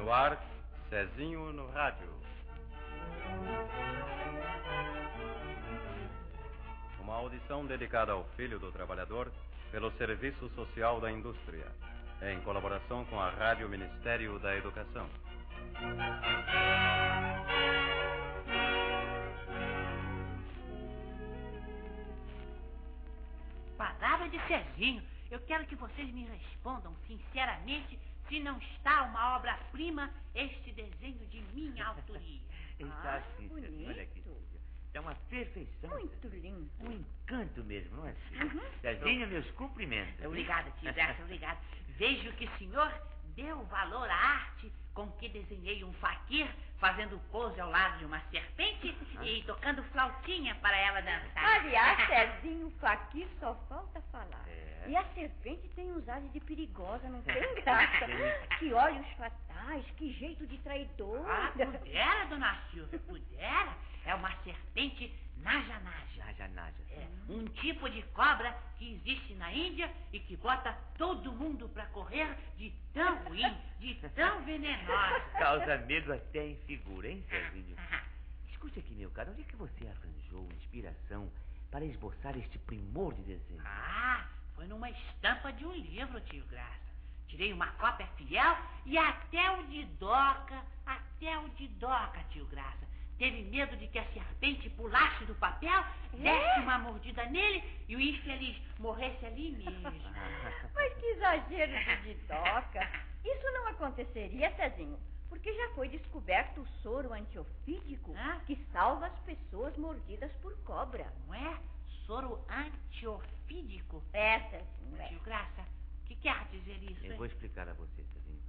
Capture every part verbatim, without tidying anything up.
no ar, Cezinho no Rádio. Uma audição dedicada ao filho do trabalhador pelo Serviço Social da Indústria, em colaboração com a Rádio Ministério da Educação. Palavra de Cezinho, eu quero que vocês me respondam sinceramente se não está uma obra-prima este desenho de minha autoria. Está Ah, assim, bonito. olha aqui, Silvia. É uma perfeição. Muito lindo. Um encanto mesmo, não é, Silvia? Uhum. Cezinho, meus cumprimentos. Obrigada, tio Graça, obrigada. Vejo que o senhor deu valor à arte com que desenhei um faquir fazendo pose ao lado de uma serpente e tocando flautinha para ela dançar. Aliás, Cezinho, o faquir só falta falar. É. E a serpente tem uns ares de perigosa, não tem graça? Que olhos fatais, que jeito de traidor. Ah, pudera, dona Silvia, pudera. É uma serpente naja-naja. Naja-naja. É um tipo de cobra que existe na Índia e que bota todo mundo pra correr de tão ruim, de tão venenosa. Causa medo até em figura, hein, Cezinho? Escute aqui, meu caro, onde é que você arranjou inspiração para esboçar este primor de desenho? Ah, foi numa estampa de um livro, tio Graça. Tirei uma cópia fiel e até o de Doca, até o de Doca, tio Graça, teve medo de que a serpente pulasse do papel, desse uma mordida nele e o infeliz morresse ali mesmo. Mas que exagero de didoca. Isso não aconteceria, Cezinho, porque já foi descoberto o soro antiofídico Hã? que salva as pessoas mordidas por cobra. Não é? Soro antiofídico? É, Cezinho, é. Tio Graça, o que quer dizer isso, Eu hein? vou explicar a você, Cezinho.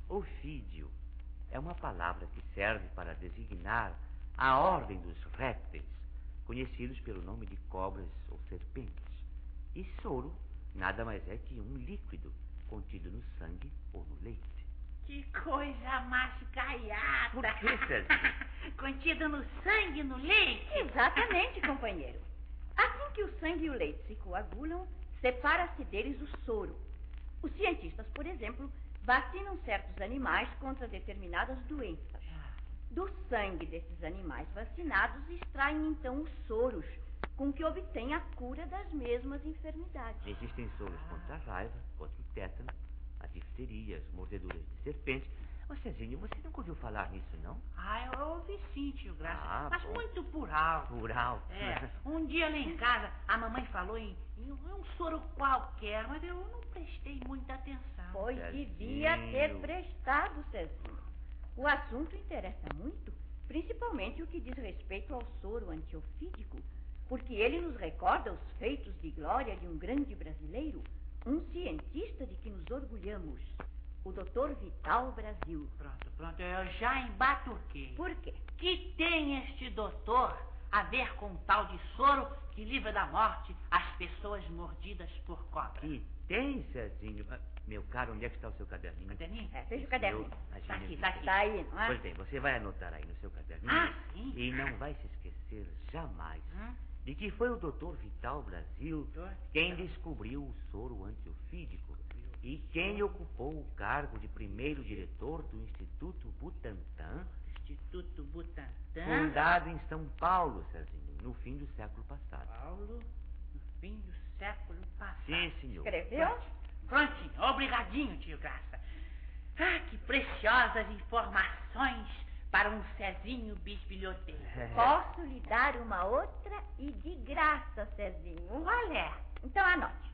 Ofídio é uma palavra que serve para designar a ordem dos répteis, conhecidos pelo nome de cobras ou serpentes. E soro nada mais é que um líquido contido no sangue ou no leite. Que coisa mais gaiata! Por que, Cezinho? Contido no sangue e no leite? Exatamente, companheiro. Assim que o sangue e o leite se coagulam, separa-se deles o soro. Os cientistas, por exemplo, vacinam certos animais contra determinadas doenças. Do sangue desses animais vacinados, extraem então os soros, com que obtêm a cura das mesmas enfermidades. Existem soros contra a raiva, contra o tétano, a difteria, as mordeduras de serpente. Ô, Cezinho, você nunca ouviu falar nisso, não? Ah, eu ouvi sim, tio Graça, Ah, mas bom. muito por alto. Por alto. É, um dia lá em casa, a mamãe falou em, em um em um soro qualquer, mas eu não prestei muita atenção. Pois Cezinho. devia ter prestado, Cezinho. O assunto interessa muito, principalmente o que diz respeito ao soro antiofídico, porque ele nos recorda os feitos de glória de um grande brasileiro, um cientista de que nos orgulhamos, o doutor Vital Brasil. Pronto, pronto, eu já embatuquei. Por quê? Que tem este doutor a ver com o tal de soro que livra da morte as pessoas mordidas por cobra? Que tem, Cezinho? Ah, meu caro, onde é que está o seu caderninho? Caderninho? É, veja o caderninho. Eu- Tá aqui, eu- tá aqui. Tá aí, não é? Pois bem, você vai anotar aí no seu caderninho. Ah, sim. E não vai se esquecer jamais Hum? de que foi o doutor Vital Brasil Doutor quem Vital. descobriu o soro antiofídico e quem ocupou o cargo de primeiro diretor do Instituto Butantan, Instituto Butantan. fundado em São Paulo, Cezinho, no fim do século passado. Paulo, no fim do século passado. Sim, senhor. Escreveu? Prontinho, obrigadinho, tio Graça. Ah, que preciosas informações para um Cezinho bisbilhoteiro. Posso lhe dar uma outra e de graça, Cezinho. Qual é? Então anote.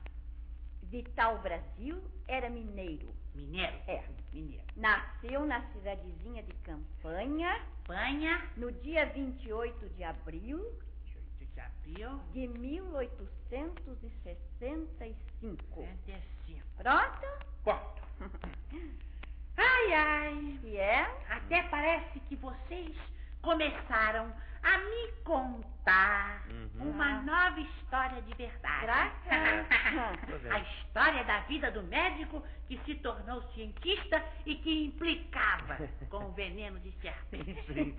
Vital Brasil era mineiro. Mineiro. É. Mineiro. Nasceu na cidadezinha de Campanha Panha, no dia vinte e oito de abril oito de abril, de mil oitocentos e sessenta e cinco. sessenta e cinco. Pronto? Ponto. Ai, ai. E é? Até parece que vocês começaram a me contar Uhum. uma nova história de verdade. Graças. A história da vida do médico que se tornou cientista e que implicava com o veneno de serpente.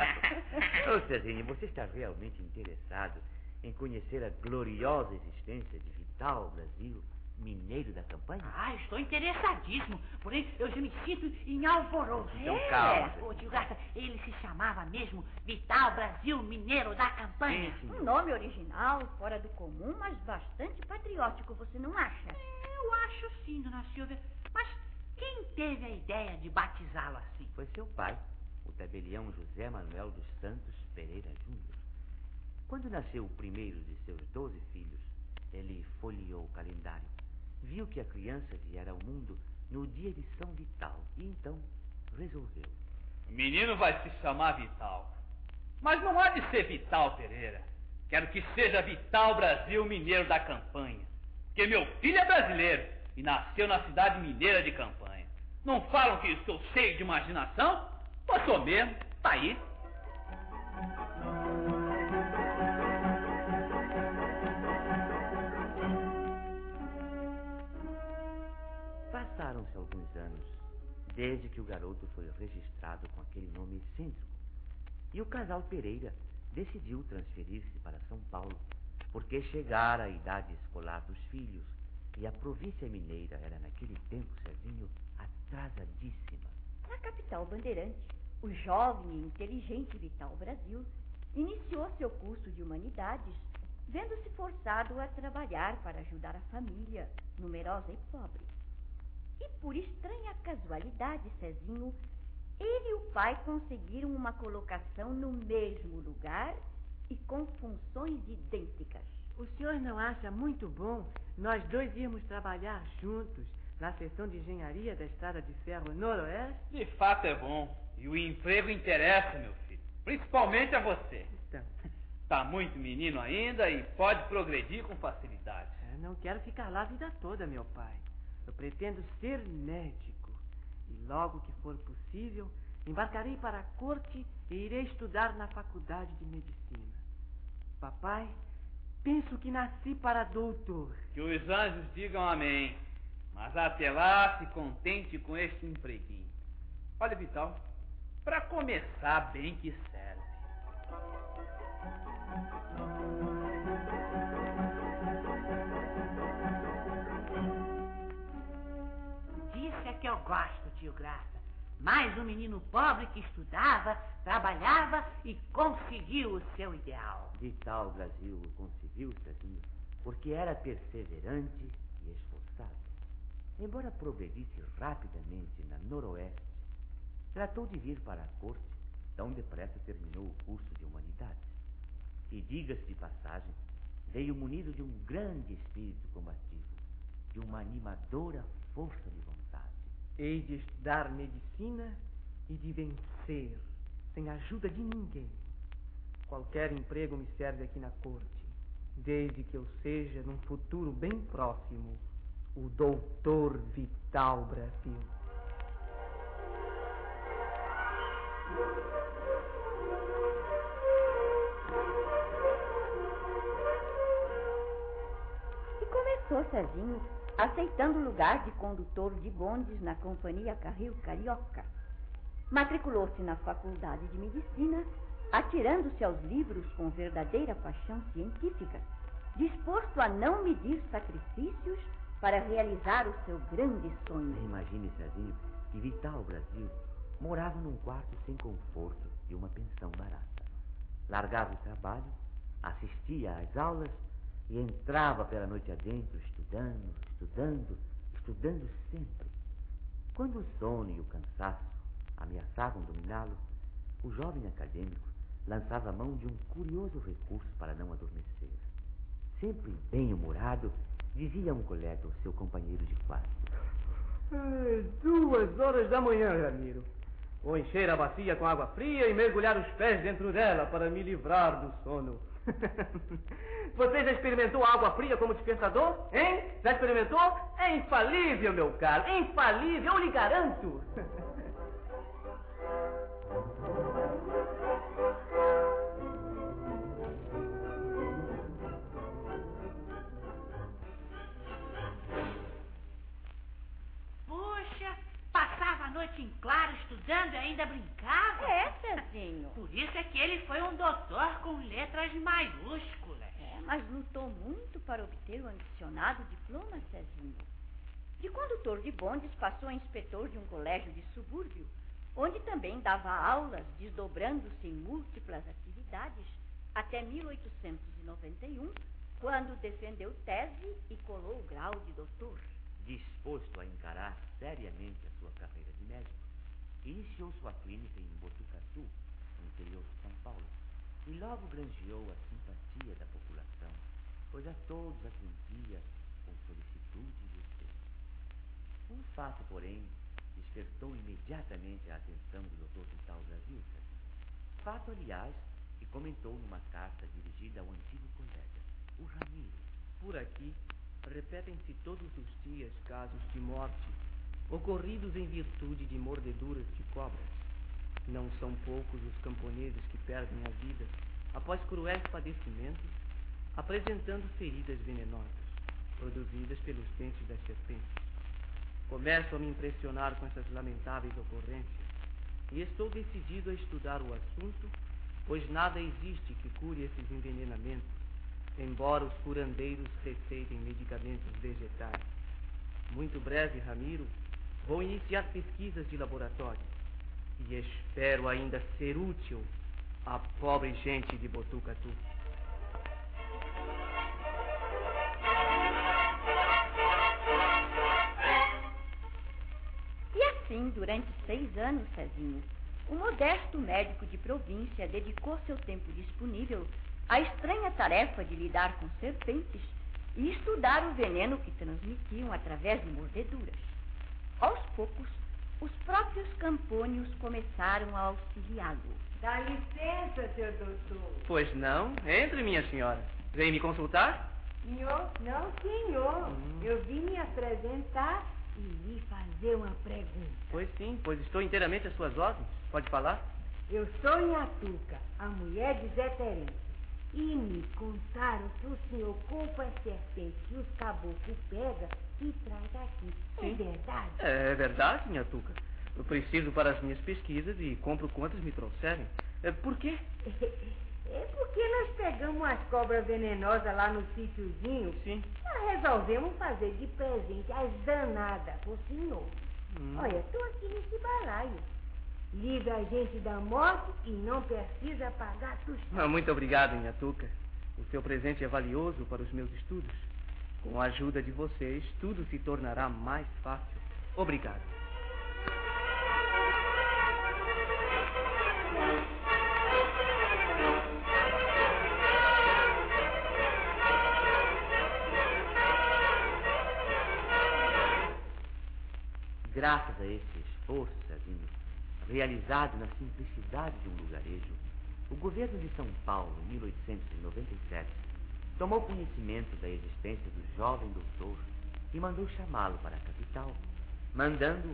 Ô, Cezinho, você está realmente interessado em conhecer a gloriosa existência de Vital Brasil, mineiro da campanha? Ah, estou interessadíssimo. Porém, eu já me sinto em alvoroço. Então, É. calma. Ô, tio Graça, ele se chamava mesmo Vital Brasil Mineiro da Campanha. Sim, sim. Um nome original, fora do comum, mas bastante patriótico, você não acha? Eu acho sim, dona Silvia. Mas quem teve a ideia de batizá-lo assim? Foi seu pai, o tabelião José Manuel dos Santos Pereira Júnior. Quando nasceu o primeiro de seus doze filhos, ele folheou o calendário. Viu que a criança viera ao mundo no dia de São Vital e então resolveu. O menino vai se chamar Vital. Mas não há de ser Vital Pereira. Quero que seja Vital Brasil Mineiro da Campanha. Porque meu filho é brasileiro e nasceu na cidade mineira de Campanha. Não falam que estou cheio de imaginação? Pois sou mesmo, tá aí. Passaram-se alguns anos, desde que o garoto foi registrado com aquele nome excêntrico. E o casal Pereira decidiu transferir-se para São Paulo, porque chegara a idade escolar dos filhos, e a província mineira era naquele tempo, Cezinho, atrasadíssima. Na capital bandeirante, o jovem e inteligente Vital Brasil iniciou seu curso de humanidades, vendo-se forçado a trabalhar para ajudar a família, numerosa e pobre. E por estranha casualidade, Cezinho, ele e o pai conseguiram uma colocação no mesmo lugar e com funções idênticas. O senhor não acha muito bom nós dois irmos trabalhar juntos na seção de engenharia da Estrada de Ferro Noroeste? De fato é bom. E o emprego interessa, meu filho. Principalmente a você. Então, Tá muito menino ainda e pode progredir com facilidade. eu não quero ficar lá a vida toda, meu pai. Eu pretendo ser médico. E logo que for possível, embarcarei para a corte e irei estudar na faculdade de medicina. Papai, penso que nasci para doutor. Que os anjos digam amém. Mas até lá, se contente com este empreguinho. Olha, Vital, para começar bem que serve. Disso é que eu gosto, tio Graça. Mais um menino pobre que estudava, trabalhava e conseguiu o seu ideal. Vital Brasil conseguiu, Cezinho, porque era perseverante e esforçado. Embora progredisse rapidamente na Noroeste, tratou de vir para a corte, tão depressa terminou o curso de humanidades. E, diga-se de passagem, veio munido de um grande espírito combativo, de uma animadora força de vontade. Hei de estudar medicina e de vencer, sem ajuda de ninguém. Qualquer emprego me serve aqui na corte, desde que eu seja, num futuro bem próximo, o doutor Vital Brasil. E começou Cezinho aceitando o lugar de condutor de bondes na Companhia Carril Carioca. Matriculou-se na Faculdade de Medicina, atirando-se aos livros com verdadeira paixão científica, disposto a não medir sacrifícios para realizar o seu grande sonho. Imagine, Cezinho, que Vital Brasil morava num quarto sem conforto de uma pensão barata. Largava o trabalho, assistia às aulas e entrava pela noite adentro, estudando, estudando, estudando sempre. Quando o sono e o cansaço ameaçavam dominá-lo, o jovem acadêmico lançava a mão de um curioso recurso para não adormecer. Sempre bem-humorado, dizia a um colega, o seu companheiro de quarto: É, duas horas da manhã, Ramiro. Vou encher a bacia com água fria e mergulhar os pés dentro dela para me livrar do sono. Você já experimentou água fria como despertador? Hein? Já experimentou? É infalível, meu caro. É infalível, eu lhe garanto. Puxa, passava a noite em claro estudando e ainda brincava. É, Cezinho. Por isso é que ele foi um doutor com letras maiúsculas. É, mas lutou muito para obter o ambicionado diploma, Cezinho. De condutor de bondes, passou a inspetor de um colégio de subúrbio, onde também dava aulas, desdobrando-se em múltiplas atividades, até mil oitocentos e noventa e um, quando defendeu tese e colou o grau de doutor. Disposto a encarar seriamente a sua carreira de médico, iniciou sua clínica em Botucatu, no interior de São Paulo, e logo granjeou a simpatia da população, pois a todos atendia com solicitude e respeito. Um fato, porém, despertou imediatamente a atenção do doutor Vital Brasil. Fato, aliás, que comentou numa carta dirigida ao antigo colega, o Ramiro. Por aqui, repetem-se todos os dias casos de morte, ocorridos em virtude de mordeduras de cobras. Não são poucos os camponeses que perdem a vida após cruéis padecimentos, apresentando feridas venenosas, produzidas pelos dentes das serpentes. Começo a me impressionar com essas lamentáveis ocorrências e estou decidido a estudar o assunto, pois nada existe que cure esses envenenamentos, embora os curandeiros receitem medicamentos vegetais. Muito breve, Ramiro, vou iniciar pesquisas de laboratório e espero ainda ser útil à pobre gente de Botucatu. E assim, durante seis anos, Cezinho, o modesto médico de província dedicou seu tempo disponível à estranha tarefa de lidar com serpentes e estudar o veneno que transmitiam através de mordeduras. Aos poucos, os próprios campônios começaram a auxiliá-lo. Dá licença, seu doutor. Pois não? Entre, minha senhora. Vem me consultar? Senhor? Não, senhor. Hum. Eu vim me apresentar e lhe fazer uma pergunta. Pois sim, pois estou inteiramente às suas ordens. Pode falar? Eu sou Nhatuca, a mulher de Zé Terêncio. E me contaram que o senhor compra as serpentes que os caboclos pegam e traz aqui. Sim. É verdade? É verdade, minha Tuca. Eu preciso para as minhas pesquisas e compro quantas me trouxerem. É, por quê? É porque nós pegamos umas cobras venenosas lá no sítiozinho. Sim. Nós resolvemos fazer de presente as danadas pro senhor. Hum. Olha, estou aqui nesse balaio. Livra a gente da morte e não precisa pagar tostão. Ah, muito obrigado, minha Tuca. O seu presente é valioso para os meus estudos. Com a ajuda de vocês, tudo se tornará mais fácil. Obrigado. Graças a esse esforço, Cezinho, realizado na simplicidade de um lugarejo, o governo de São Paulo, em mil oitocentos e noventa e sete, tomou conhecimento da existência do jovem doutor e mandou chamá-lo para a capital, mandando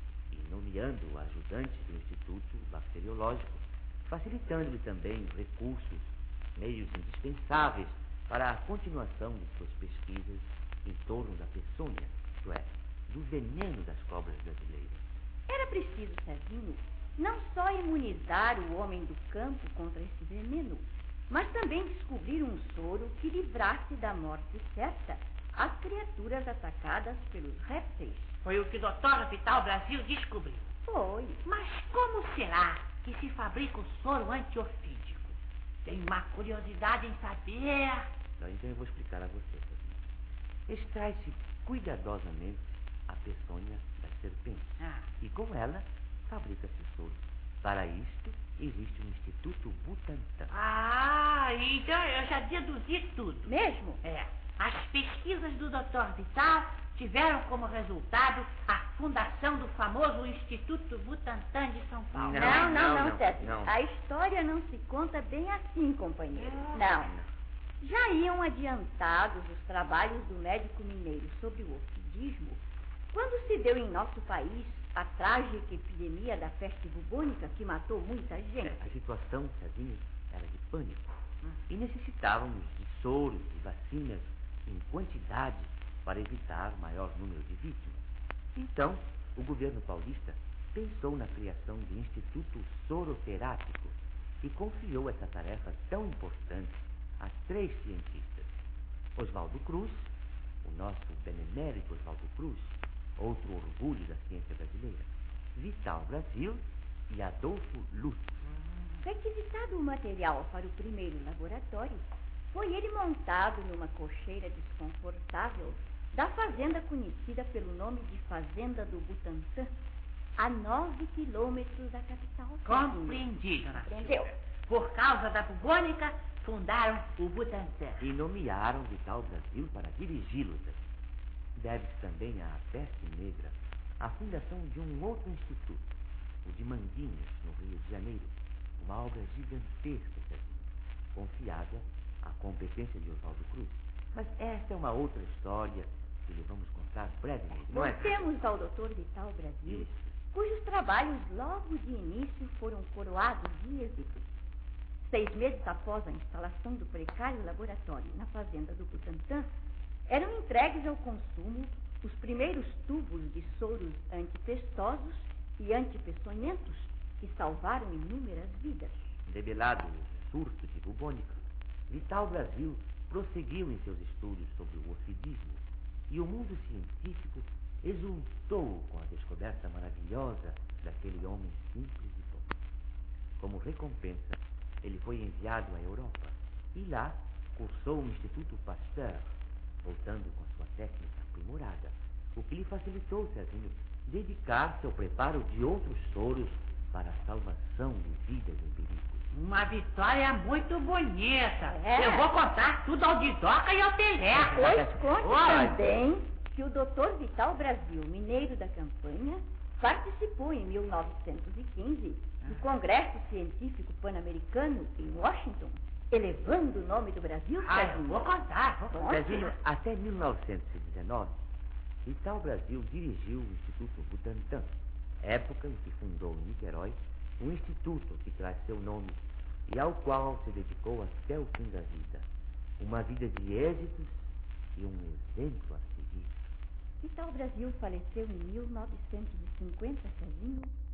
e nomeando o ajudante do Instituto Bacteriológico, facilitando-lhe também os recursos, meios indispensáveis para a continuação de suas pesquisas em torno da peçonha, isto é, do veneno das cobras brasileiras. Era preciso, Cezinho, não só imunizar o homem do campo contra esse veneno, mas também descobrir um soro que livrasse da morte certa as criaturas atacadas pelos répteis. Foi o que o doutor Vital Brasil descobriu. Foi. Mas como será que se fabrica o soro antiofídico? Tenho uma curiosidade em saber. Então, então eu vou explicar a você, Cezinho. Extrai-se cuidadosamente a peçonha das serpentes. Ah. E com ela, fabrica-se o soro. Para isto, existe o Instituto Butantan. Ah, então eu já deduzi tudo. Mesmo? É. As pesquisas do doutor Vital tiveram como resultado a fundação do famoso Instituto Butantan de São Paulo. Não, não, não, não, não, Cezinho. não. A história não se conta bem assim, companheiro. Ah. Não. Já iam adiantados os trabalhos do médico mineiro sobre o ofidismo quando se deu em nosso país a trágica epidemia da peste bubônica que matou muita gente. A situação, Cezinho, era de pânico. E necessitávamos de soros e vacinas em quantidade para evitar maior número de vítimas. Então, o governo paulista pensou na criação do Instituto Soroterápico e confiou essa tarefa tão importante a três cientistas: Oswaldo Cruz, o nosso benemérito Oswaldo Cruz, outro orgulho da ciência brasileira, Vital Brasil e Adolfo Lutz. Requisitado o material para o primeiro laboratório, foi ele montado numa cocheira desconfortável da fazenda conhecida pelo nome de Fazenda do Butantã, a nove quilômetros da capital. Compreendi, dona Entendeu? Silvia. Por causa da bubônica, fundaram o Butantã. E nomearam Vital Brasil para dirigi-los. Deve-se também à peste negra a fundação de um outro instituto, o de Manguinhos, no Rio de Janeiro, uma obra gigantesca, Cezinha, confiada à competência de Oswaldo Cruz. Mas esta é uma outra história que lhe vamos contar brevemente, não é? Voltemos ao doutor Vital Brasil, Isso. cujos trabalhos logo de início foram coroados de êxito. Seis meses após a instalação do precário laboratório na fazenda do Butantã, eram entregues ao consumo os primeiros tubos de soros antipestosos e antipeçonhentos que salvaram inúmeras vidas. Debelado o surto de bubônica, Vital Brasil prosseguiu em seus estudos sobre o orfidismo e o mundo científico exultou com a descoberta maravilhosa daquele homem simples e bom. Como recompensa, ele foi enviado à Europa e lá cursou o Instituto Pasteur, voltando com sua técnica aprimorada, o que lhe facilitou, Cezinho, dedicar-se ao preparo de outros soros para a salvação de vidas em perigo. Uma vitória muito bonita. É. Eu vou contar tudo ao Didoca e ao Pelé. Pois conte Oi. também que o doutor Vital Brasil, mineiro da campanha, participou em mil novecentos e quinze do Congresso Científico Pan-Americano em Washington, elevando o nome do Brasil. Ah, eu Cezinho. vou contar, vou contar. Cezinho, até mil novecentos e dezenove, Vital Brasil dirigiu o Instituto Butantã, época em que fundou em Niterói um instituto que traz seu nome e ao qual se dedicou até o fim da vida. Uma vida de êxitos e um exemplo a seguir. Vital Brasil faleceu em mil novecentos e cinquenta, Cezinho,